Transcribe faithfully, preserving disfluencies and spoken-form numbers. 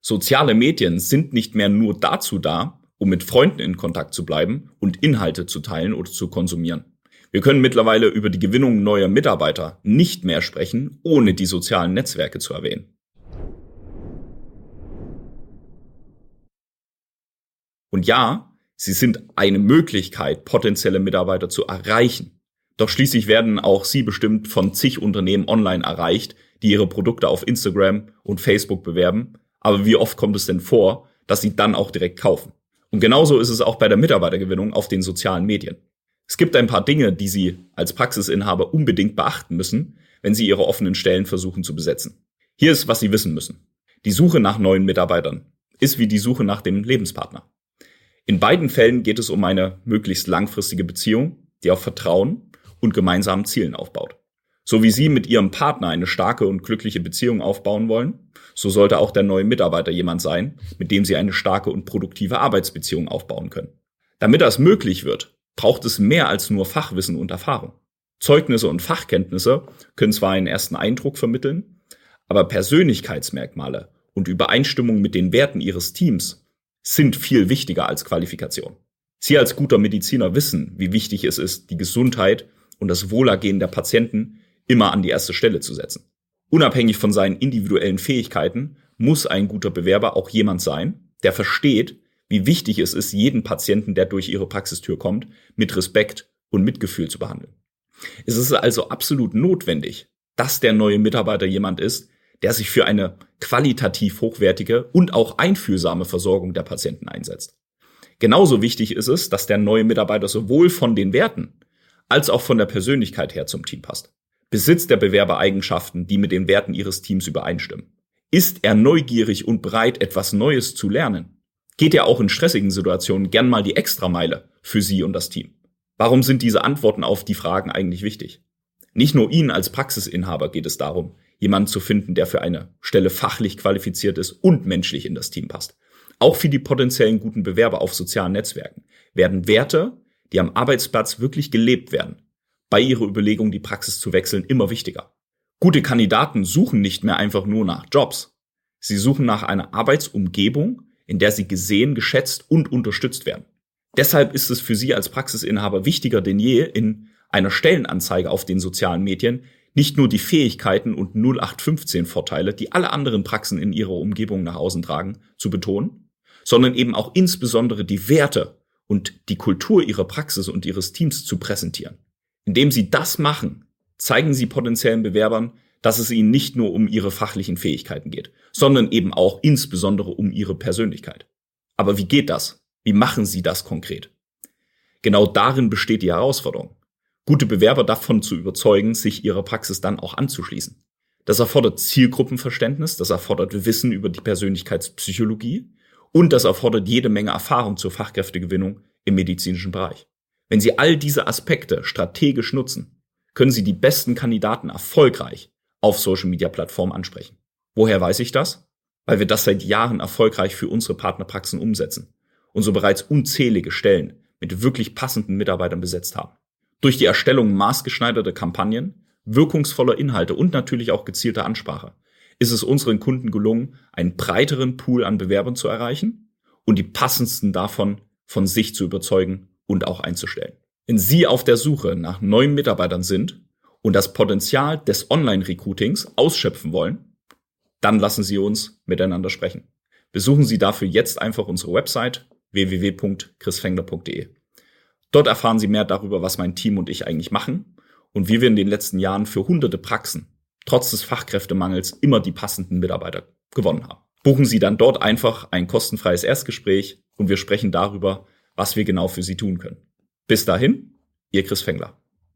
Soziale Medien sind nicht mehr nur dazu da, um mit Freunden in Kontakt zu bleiben und Inhalte zu teilen oder zu konsumieren. Wir können mittlerweile über die Gewinnung neuer Mitarbeiter nicht mehr sprechen, ohne die sozialen Netzwerke zu erwähnen. Und ja, sie sind eine Möglichkeit, potenzielle Mitarbeiter zu erreichen. Doch schließlich werden auch sie bestimmt von zig Unternehmen online erreicht, die ihre Produkte auf Instagram und Facebook bewerben. Aber wie oft kommt es denn vor, dass sie dann auch direkt kaufen? Und genauso ist es auch bei der Mitarbeitergewinnung auf den sozialen Medien. Es gibt ein paar Dinge, die Sie als Praxisinhaber unbedingt beachten müssen, wenn Sie Ihre offenen Stellen versuchen zu besetzen. Hier ist, was Sie wissen müssen. Die Suche nach neuen Mitarbeitern ist wie die Suche nach dem Lebenspartner. In beiden Fällen geht es um eine möglichst langfristige Beziehung, die auf Vertrauen und gemeinsamen Zielen aufbaut. So wie Sie mit Ihrem Partner eine starke und glückliche Beziehung aufbauen wollen, so sollte auch der neue Mitarbeiter jemand sein, mit dem Sie eine starke und produktive Arbeitsbeziehung aufbauen können. Damit das möglich wird, braucht es mehr als nur Fachwissen und Erfahrung. Zeugnisse und Fachkenntnisse können zwar einen ersten Eindruck vermitteln, aber Persönlichkeitsmerkmale und Übereinstimmung mit den Werten Ihres Teams sind viel wichtiger als Qualifikation. Sie als guter Mediziner wissen, wie wichtig es ist, die Gesundheit und das Wohlergehen der Patienten immer an die erste Stelle zu setzen. Unabhängig von seinen individuellen Fähigkeiten muss ein guter Bewerber auch jemand sein, der versteht, wie wichtig es ist, jeden Patienten, der durch ihre Praxistür kommt, mit Respekt und Mitgefühl zu behandeln. Es ist also absolut notwendig, dass der neue Mitarbeiter jemand ist, der sich für eine qualitativ hochwertige und auch einfühlsame Versorgung der Patienten einsetzt. Genauso wichtig ist es, dass der neue Mitarbeiter sowohl von den Werten als auch von der Persönlichkeit her zum Team passt. Besitzt der Bewerber Eigenschaften, die mit den Werten Ihres Teams übereinstimmen? Ist er neugierig und bereit, etwas Neues zu lernen? Geht er auch in stressigen Situationen gern mal die Extrameile für Sie und das Team? Warum sind diese Antworten auf die Fragen eigentlich wichtig? Nicht nur Ihnen als Praxisinhaber geht es darum, jemanden zu finden, der für eine Stelle fachlich qualifiziert ist und menschlich in das Team passt. Auch für die potenziellen guten Bewerber auf sozialen Netzwerken werden Werte, die am Arbeitsplatz wirklich gelebt werden, bei ihrer Überlegung, die Praxis zu wechseln, immer wichtiger. Gute Kandidaten suchen nicht mehr einfach nur nach Jobs. Sie suchen nach einer Arbeitsumgebung, in der sie gesehen, geschätzt und unterstützt werden. Deshalb ist es für Sie als Praxisinhaber wichtiger denn je, in einer Stellenanzeige auf den sozialen Medien nicht nur die Fähigkeiten und null acht fünfzehn Vorteile, die alle anderen Praxen in ihrer Umgebung nach außen tragen, zu betonen, sondern eben auch insbesondere die Werte und die Kultur Ihrer Praxis und Ihres Teams zu präsentieren. Indem Sie das machen, zeigen Sie potenziellen Bewerbern, dass es Ihnen nicht nur um Ihre fachlichen Fähigkeiten geht, sondern eben auch insbesondere um Ihre Persönlichkeit. Aber wie geht das? Wie machen Sie das konkret? Genau darin besteht die Herausforderung, gute Bewerber davon zu überzeugen, sich ihrer Praxis dann auch anzuschließen. Das erfordert Zielgruppenverständnis, das erfordert Wissen über die Persönlichkeitspsychologie und das erfordert jede Menge Erfahrung zur Fachkräftegewinnung im medizinischen Bereich. Wenn Sie all diese Aspekte strategisch nutzen, können Sie die besten Kandidaten erfolgreich auf Social-Media-Plattformen ansprechen. Woher weiß ich das? Weil wir das seit Jahren erfolgreich für unsere Partnerpraxen umsetzen und so bereits unzählige Stellen mit wirklich passenden Mitarbeitern besetzt haben. Durch die Erstellung maßgeschneiderter Kampagnen, wirkungsvoller Inhalte und natürlich auch gezielter Ansprache ist es unseren Kunden gelungen, einen breiteren Pool an Bewerbern zu erreichen und die passendsten davon von sich zu überzeugen und auch einzustellen. Wenn Sie auf der Suche nach neuen Mitarbeitern sind und das Potenzial des Online-Recruitings ausschöpfen wollen, dann lassen Sie uns miteinander sprechen. Besuchen Sie dafür jetzt einfach unsere Website w w w punkt chris fengler punkt d e. Dort erfahren Sie mehr darüber, was mein Team und ich eigentlich machen und wie wir in den letzten Jahren für hunderte Praxen trotz des Fachkräftemangels immer die passenden Mitarbeiter gewonnen haben. Buchen Sie dann dort einfach ein kostenfreies Erstgespräch und wir sprechen darüber, was wir genau für Sie tun können. Bis dahin, Ihr Chris Fengler.